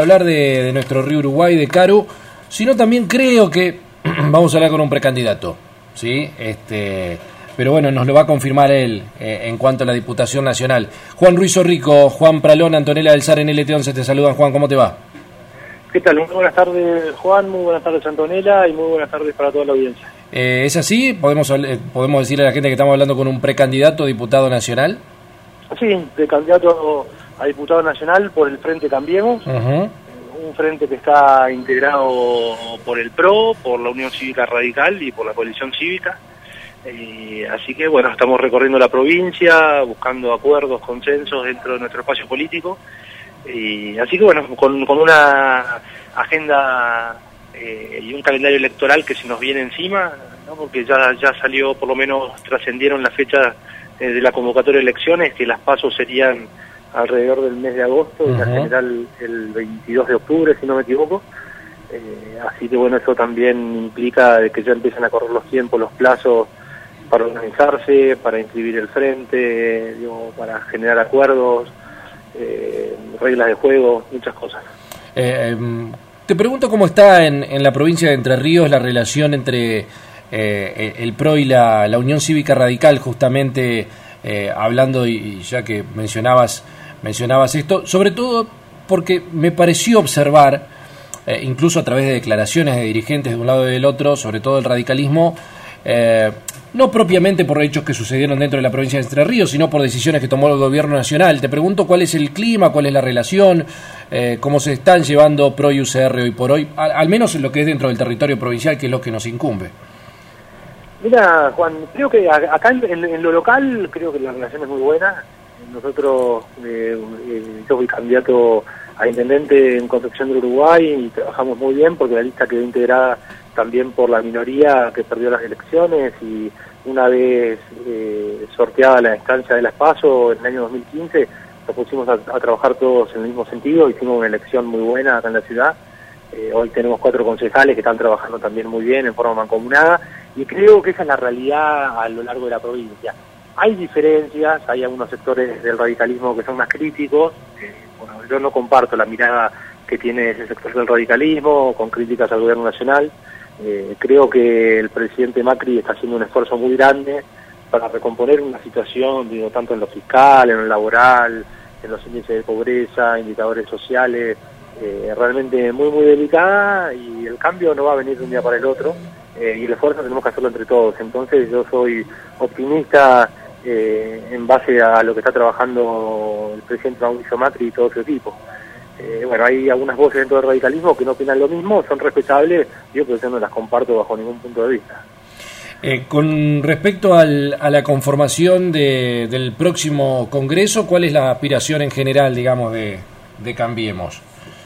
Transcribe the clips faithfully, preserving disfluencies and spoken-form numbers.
hablar de, de nuestro río Uruguay, de Caru, sino también creo que vamos a hablar con un precandidato, ¿sí? Este, pero bueno, nos lo va a confirmar él eh, en cuanto a la Diputación Nacional. Juan Ruiz Orrico, Juan Pralón, Antonella del Sar en L T once, te saludan. Juan, ¿cómo te va? ¿Qué tal? Muy buenas tardes, Juan, muy buenas tardes, Antonella, y muy buenas tardes para toda la audiencia. Eh, ¿Es así? ¿Podemos, ¿Podemos decirle a la gente que estamos hablando con un precandidato a diputado nacional? Sí, precandidato a diputado nacional por el Frente Cambiemos, uh-huh. Un frente que está integrado por el P R O, por la Unión Cívica Radical y por la Coalición Cívica. Eh, así que, bueno, estamos recorriendo la provincia, buscando acuerdos, consensos dentro de nuestro espacio político. Y así que, bueno, con, con una agenda eh, y un calendario electoral que se nos viene encima, ¿no? Porque ya, ya salió, por lo menos trascendieron las fechas eh, de la convocatoria de elecciones, que las pasos serían alrededor del mes de agosto, uh-huh. Y la general el veintidós de octubre, si no me equivoco. Eh, así que, bueno, eso también implica de que ya empiezan a correr los tiempos, los plazos para organizarse, para inscribir el frente, digo, para generar acuerdos, eh, reglas de juego, muchas cosas. Eh, te pregunto cómo está en, en la provincia de Entre Ríos la relación entre eh, el P R O y la, la Unión Cívica Radical, justamente eh, hablando, y, y ya que mencionabas, mencionabas esto, sobre todo porque me pareció observar, eh, incluso a través de declaraciones de dirigentes de un lado y del otro, sobre todo el radicalismo, eh, no propiamente por hechos que sucedieron dentro de la provincia de Entre Ríos, sino por decisiones que tomó el gobierno nacional. Te pregunto cuál es el clima, cuál es la relación, eh, cómo se están llevando P R O y U C R hoy por hoy, al, al menos en lo que es dentro del territorio provincial, que es lo que nos incumbe. Mira, Juan, creo que acá en, en, en lo local creo que la relación es muy buena. Nosotros, eh, eh, yo fui candidato a intendente en Concepción del Uruguay y trabajamos muy bien porque la lista quedó integrada también por la minoría que perdió las elecciones, y una vez eh, sorteada la instancia de las PASO en el año dos mil quince, nos pusimos a, a trabajar todos en el mismo sentido, hicimos una elección muy buena acá en la ciudad. Eh, hoy tenemos cuatro concejales que están trabajando también muy bien en forma mancomunada, y creo que esa es la realidad a lo largo de la provincia. Hay diferencias, hay algunos sectores del radicalismo que son más críticos. Eh, bueno, yo no comparto la mirada que tiene ese sector del radicalismo con críticas al gobierno nacional. Eh, creo que el presidente Macri está haciendo un esfuerzo muy grande para recomponer una situación, digo, tanto en lo fiscal, en lo laboral, en los índices de pobreza, indicadores sociales, eh, realmente muy, muy delicada, y el cambio no va a venir de un día para el otro, eh, y el esfuerzo tenemos que hacerlo entre todos. Entonces yo soy optimista eh, en base a lo que está trabajando el presidente Mauricio Macri y todo su equipo. Eh, bueno, hay algunas voces dentro del radicalismo que no opinan lo mismo, son respetables, yo pero yo no las comparto bajo ningún punto de vista. Eh, con respecto al, a la conformación de, del próximo Congreso, ¿cuál es la aspiración en general, digamos, de, de Cambiemos?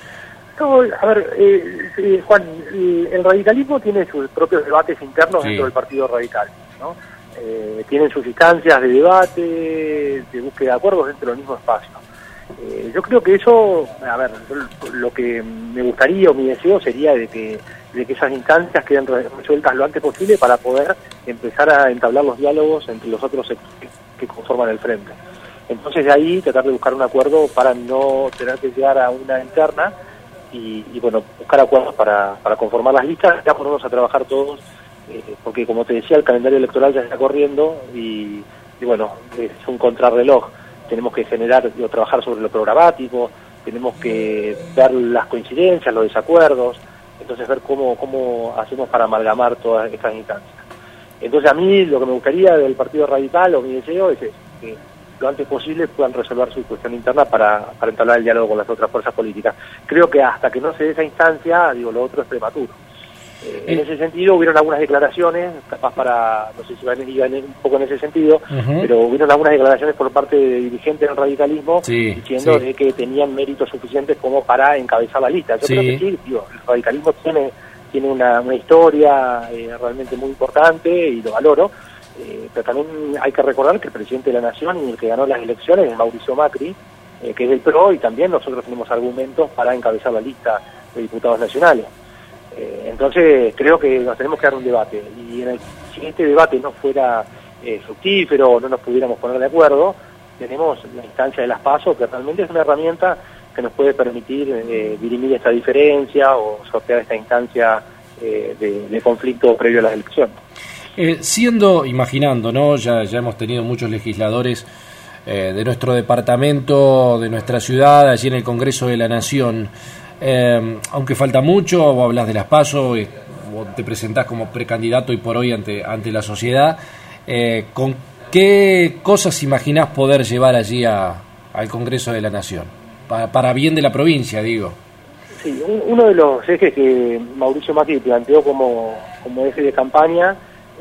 No, a ver, eh, eh, Juan, el, el radicalismo tiene sus propios debates internos, sí, dentro del Partido Radical, ¿no? Eh, tienen sus instancias de debate, de búsqueda de acuerdos dentro del mismo espacio. Eh, yo creo que eso, a ver, lo que me gustaría o mi deseo sería de que, de que esas instancias queden resueltas lo antes posible para poder empezar a entablar los diálogos entre los otros sectores que conforman el frente. Entonces de ahí tratar de buscar un acuerdo para no tener que llegar a una interna y, y bueno, buscar acuerdos para, para conformar las listas, ya ponernos a trabajar todos, eh, porque como te decía, el calendario electoral ya está corriendo y, y bueno, es un contrarreloj. Tenemos que generar o trabajar sobre lo programático, tenemos que ver las coincidencias, los desacuerdos, entonces ver cómo, cómo hacemos para amalgamar todas estas instancias. Entonces a mí lo que me gustaría del Partido Radical, o mi deseo, es que lo antes posible puedan resolver su cuestión interna para, para entablar el diálogo con las otras fuerzas políticas. Creo que hasta que no se dé esa instancia, digo, lo otro es prematuro. Eh, en ese sentido hubieron algunas declaraciones, capaz para, no sé si van, iban un poco en ese sentido, uh-huh, pero hubieron algunas declaraciones por parte de dirigentes del radicalismo, sí, diciendo sí, de que tenían méritos suficientes como para encabezar la lista. Yo sí, creo que sí, digo, el radicalismo tiene, tiene una, una historia eh, realmente muy importante y lo valoro, eh, pero también hay que recordar que el presidente de la Nación y el que ganó las elecciones es Mauricio Macri, eh, que es del P R O, y también nosotros tenemos argumentos para encabezar la lista de diputados nacionales. Eh, entonces creo que nos tenemos que dar un debate, y en el, si este debate no fuera eh, fructífero o no nos pudiéramos poner de acuerdo, tenemos la instancia de las PASO, que realmente es una herramienta que nos puede permitir eh, dirimir esta diferencia o sortear esta instancia eh, de, de conflicto previo a las elecciones. Eh, siendo, imaginando, ¿no? Ya, ya hemos tenido muchos legisladores eh, de nuestro departamento, de nuestra ciudad, allí en el Congreso de la Nación. Eh, aunque falta mucho, vos hablas de las PASO, eh, vos te presentás como precandidato hoy por hoy ante, ante la sociedad. Eh, ¿Con qué cosas imaginás poder llevar allí a, al Congreso de la Nación? Para, para bien de la provincia, digo. Sí, un, uno de los ejes que Mauricio Macri planteó como, como eje de campaña,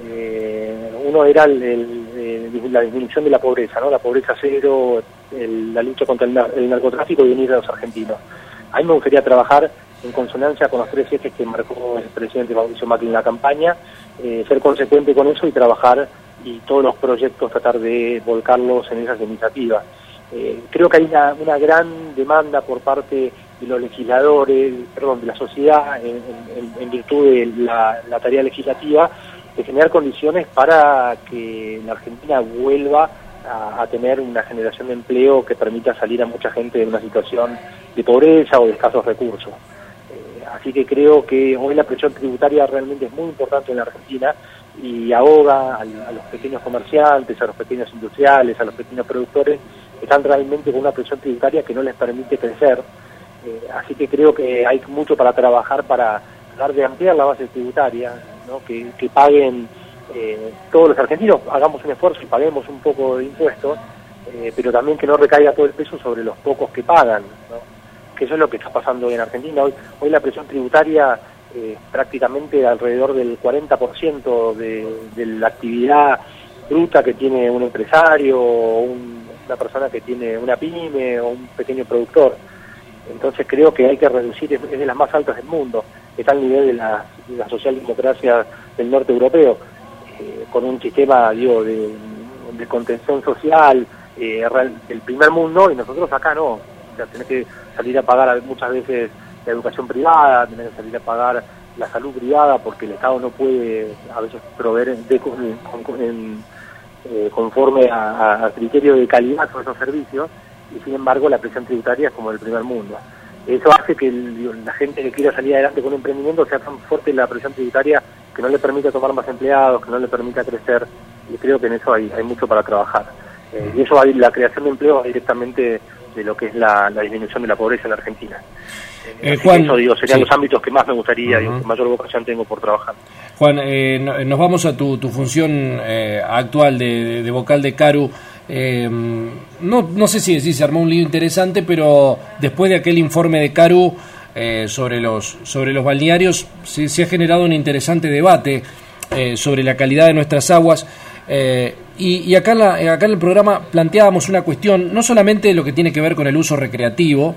eh, uno era el, el, el, la disminución de la pobreza, ¿no? La pobreza cero, el, la lucha contra el, el narcotráfico y unir a los argentinos. A mí me gustaría trabajar en consonancia con los tres ejes que marcó el presidente Mauricio Macri en la campaña, eh, ser consecuente con eso y trabajar y todos los proyectos tratar de volcarlos en esas iniciativas. Eh, creo que hay una, una gran demanda por parte de los legisladores, perdón, de la sociedad, en, en, en virtud de la, la tarea legislativa, de generar condiciones para que la Argentina vuelva a, a tener una generación de empleo que permita salir a mucha gente de una situación de pobreza o de escasos recursos. Eh, así que creo que hoy la presión tributaria realmente es muy importante en la Argentina y ahoga a, a los pequeños comerciantes, a los pequeños industriales, a los pequeños productores, que están realmente con una presión tributaria que no les permite crecer. Eh, así que creo que hay mucho para trabajar para tratar de ampliar la base tributaria, ¿no? que, que paguen eh, todos los argentinos, hagamos un esfuerzo y paguemos un poco de impuestos, eh, pero también que no recaiga todo el peso sobre los pocos que pagan, ¿no? Que eso es lo que está pasando hoy en Argentina. Hoy, hoy la presión tributaria eh, prácticamente alrededor del cuarenta por ciento de, de la actividad bruta que tiene un empresario o un, una persona que tiene una pyme o un pequeño productor. Entonces creo que hay que reducir, es de las más altas del mundo, está al nivel de la, de la socialdemocracia del norte europeo, eh, con un sistema, digo, de, de contención social eh, del primer mundo, y nosotros acá no. O sea, tenés que salir a pagar muchas veces la educación privada, tenés que salir a pagar la salud privada, porque el Estado no puede a veces proveer de, en, en, eh, conforme a, a criterio de calidad sobre esos servicios, y sin embargo la presión tributaria es como el primer mundo. Eso hace que el, la gente que quiera salir adelante con un emprendimiento sea tan fuerte la presión tributaria que no le permita tomar más empleados, que no le permita crecer, y creo que en eso hay, hay mucho para trabajar. Eh, y eso va, la creación de empleo va directamente de lo que es la, la disminución de la pobreza en la Argentina. Eh, Juan, eso, digo, serían sí. los ámbitos que más me gustaría, uh-huh. digo, que mayor vocación tengo por trabajar. Juan, eh, nos vamos a tu, tu función eh, actual de, de, de vocal de Caru. Eh, no, no sé si, si se armó un lío interesante, pero después de aquel informe de Caru eh, sobre los sobre los balnearios se, se ha generado un interesante debate eh, sobre la calidad de nuestras aguas. Eh, y, y acá, en la, acá en el programa planteábamos una cuestión, no solamente lo que tiene que ver con el uso recreativo,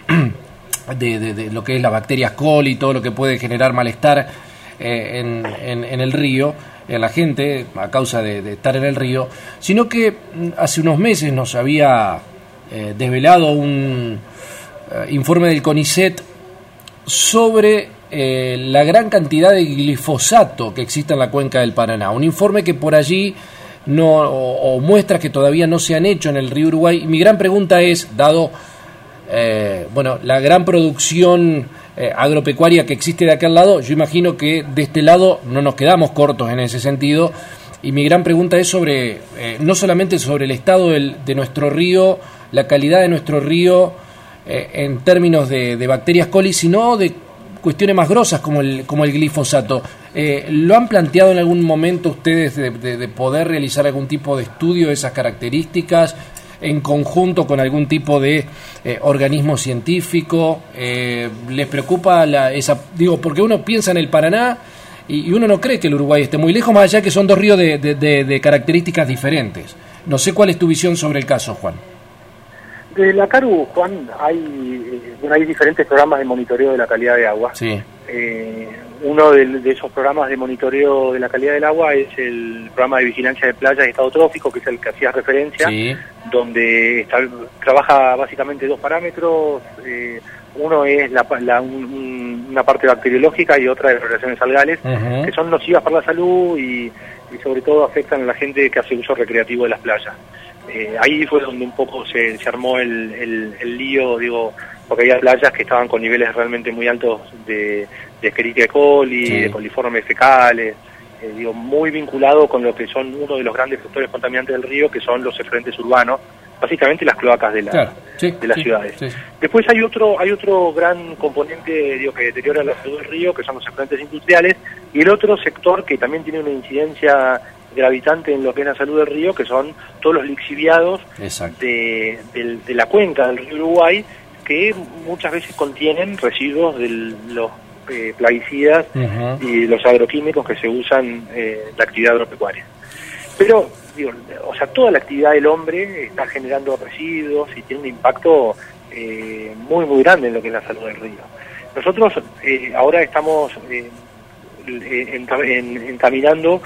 de, de, de lo que es las bacterias coli y todo lo que puede generar malestar eh, en, en, en el río, en la gente a causa de, de estar en el río, sino que hace unos meses nos había eh, desvelado un eh, informe del CONICET sobre eh, la gran cantidad de glifosato que existe en la cuenca del Paraná, un informe que por allí no o, o muestras que todavía no se han hecho en el río Uruguay. Y mi gran pregunta es, dado eh, bueno la gran producción Eh, agropecuaria que existe de aquel lado, yo imagino que de este lado no nos quedamos cortos en ese sentido, y mi gran pregunta es sobre, eh, no solamente sobre el estado del, de nuestro río, la calidad de nuestro río eh, en términos de, de bacterias coli, sino de cuestiones más grosas como el, como el glifosato. Eh, ¿Lo han planteado en algún momento ustedes de, de, de poder realizar algún tipo de estudio de esas características en conjunto con algún tipo de eh, organismo científico? Eh, ¿Les preocupa la, esa, digo, porque uno piensa en el Paraná y, y uno no cree que el Uruguay esté muy lejos, más allá que son dos ríos de, de, de, de características diferentes? No sé cuál es tu visión sobre el caso, Juan. De la Caru, Juan, hay, eh, bueno, hay diferentes programas de monitoreo de la calidad de agua. Sí. Eh, uno de, de esos programas de monitoreo de la calidad del agua es el programa de vigilancia de playas y estado trófico, que es el que hacías referencia, sí. donde está, trabaja básicamente dos parámetros. Eh, uno es la, la, un, una parte bacteriológica y otra de relaciones algales, uh-huh. que son nocivas para la salud y, y sobre todo afectan a la gente que hace uso recreativo de las playas. Eh, ahí fue donde un poco se, se armó el, el, el lío, digo, porque había playas que estaban con niveles realmente muy altos de, de Escherichia coli, sí. de coliformes fecales, eh, digo, muy vinculado con lo que son uno de los grandes factores contaminantes del río, que son los efluentes urbanos, básicamente las cloacas de, la, claro, sí, de las sí, ciudades. Sí. Después hay otro hay otro gran componente, digo, que deteriora la salud del río, que son los efluentes industriales, y el otro sector que también tiene una incidencia gravitante en lo que es la salud del río, que son todos los lixiviados de, de, de la cuenca del río Uruguay, que muchas veces contienen residuos de los eh, plaguicidas uh-huh. y los agroquímicos que se usan eh, en la actividad agropecuaria. Pero, digo, o sea, toda la actividad del hombre está generando residuos y tiene un impacto eh, muy, muy grande en lo que es la salud del río. Nosotros eh, ahora estamos eh, en, en, encaminando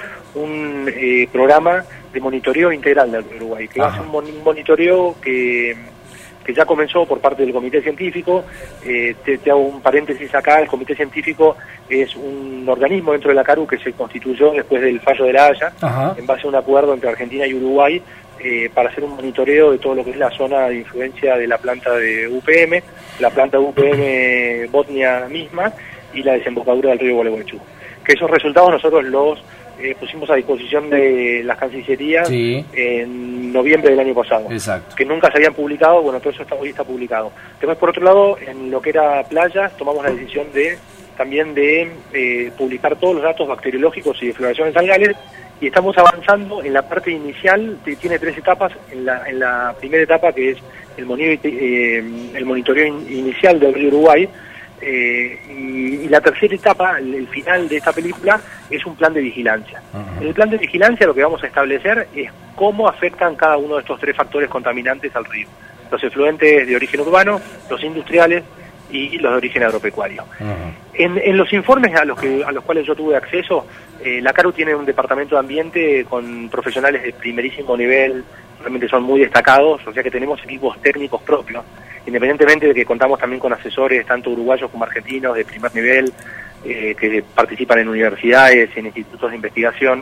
un eh, programa de monitoreo integral del Uruguay, que Ajá. va a ser un, mon un monitoreo que, que ya comenzó por parte del Comité Científico. Eh, te, te hago un paréntesis acá. El Comité Científico es un organismo dentro de la CARU que se constituyó después del fallo de La Haya, Ajá. en base a un acuerdo entre Argentina y Uruguay, eh, para hacer un monitoreo de todo lo que es la zona de influencia de la planta de U P M, la planta de U P M Botnia misma y la desembocadura del río Gualeguaychú. Que esos resultados nosotros los eh, pusimos a disposición de las cancillerías sí. en noviembre del año pasado. Exacto. Que nunca se habían publicado, bueno, todo eso está, hoy está publicado. Después, por otro lado, en lo que era playas, tomamos la decisión de también de eh, publicar todos los datos bacteriológicos y de floraciones algales, y estamos avanzando en la parte inicial, que tiene tres etapas. En la, en la primera etapa, que es el, monitoreo, eh, el monitoreo in, inicial del río Uruguay, Eh, y, y la tercera etapa, el, el final de esta película, es un plan de vigilancia. Uh-huh. En el plan de vigilancia lo que vamos a establecer es cómo afectan cada uno de estos tres factores contaminantes al río: los efluentes de origen urbano, los industriales y los de origen agropecuario. Uh-huh. En, en los informes a los que a los cuales yo tuve acceso, eh, la CARU tiene un departamento de ambiente con profesionales de primerísimo nivel, realmente son muy destacados, o sea que tenemos equipos técnicos propios, independientemente de que contamos también con asesores tanto uruguayos como argentinos de primer nivel, eh, que participan en universidades, en institutos de investigación.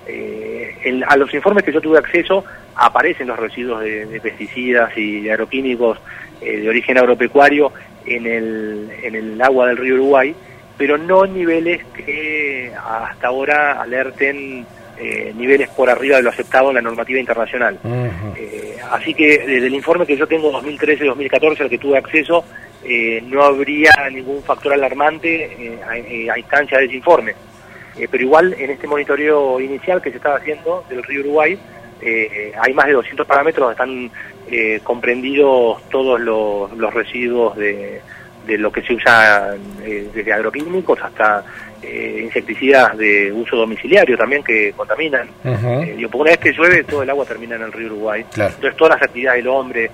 Eh, en, a los informes que yo tuve acceso aparecen los residuos de, de pesticidas y de agroquímicos eh, de origen agropecuario en el, en el agua del río Uruguay, pero no en niveles que hasta ahora alerten eh, niveles por arriba de lo aceptado en la normativa internacional. Uh-huh. eh, así que desde el informe que yo tengo dos mil trece dos mil catorce, al que tuve acceso, eh, no habría ningún factor alarmante eh, a, a instancia de ese informe. Eh, pero igual en este monitoreo inicial que se estaba haciendo del río Uruguay, eh, hay más de doscientos parámetros donde están eh, comprendidos todos los, los residuos de, de lo que se usa eh, desde agroquímicos hasta eh, insecticidas de uso domiciliario también que contaminan. Uh-huh. eh, digo, porque una vez que llueve todo el agua termina en el río Uruguay. Claro. Entonces todas las actividades del hombre,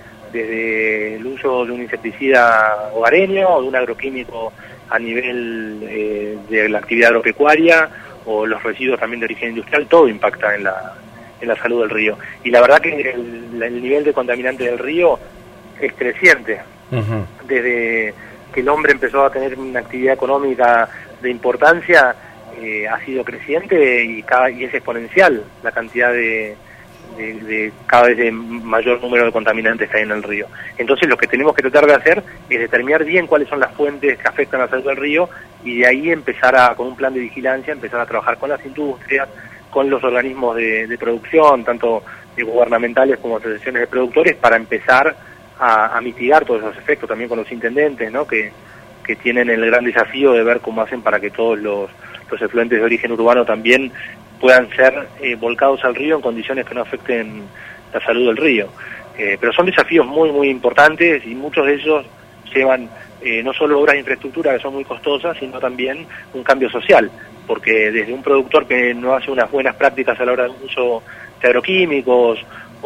desde el uso de un insecticida hogareño o de un agroquímico a nivel eh, de la actividad agropecuaria o los residuos también de origen industrial, todo impacta en la en la salud del río. Y la verdad que el, el nivel de contaminante del río es creciente. Uh-huh. Desde que el hombre empezó a tener una actividad económica de importancia, eh, ha sido creciente y, cada, y es exponencial la cantidad de, de, de cada vez de mayor número de contaminantes que hay en el río. Entonces lo que tenemos que tratar de hacer es determinar bien cuáles son las fuentes que afectan a la salud del río y de ahí empezar a, con un plan de vigilancia, empezar a trabajar con las industrias, con los organismos de, de producción, tanto de gubernamentales como asociaciones de productores, para empezar a, a mitigar todos esos efectos, también con los intendentes, ¿no? que, que tienen el gran desafío de ver cómo hacen para que todos los, los efluentes de origen urbano también puedan ser eh, volcados al río en condiciones que no afecten la salud del río. Eh, pero son desafíos muy, muy importantes y muchos de ellos llevan eh, no solo obras de infraestructura que son muy costosas, sino también un cambio social, porque desde un productor que no hace unas buenas prácticas a la hora del uso de agroquímicos,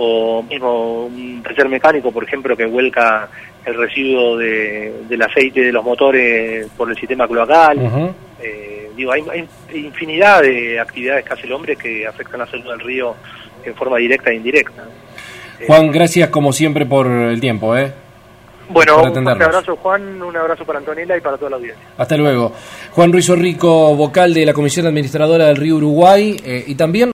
o mismo un taller mecánico, por ejemplo, que vuelca el residuo de, del aceite de los motores por el sistema cloacal. Uh-huh. eh, digo, hay, hay infinidad de actividades que hace el hombre que afectan la salud del río en forma directa e indirecta. Juan, eh, gracias como siempre por el tiempo, ¿eh? Bueno, un abrazo, Juan, un abrazo para Antonella y para toda la audiencia. Hasta luego. Juan Ruiz Orrico, vocal de la Comisión Administradora del Río Uruguay, eh, y también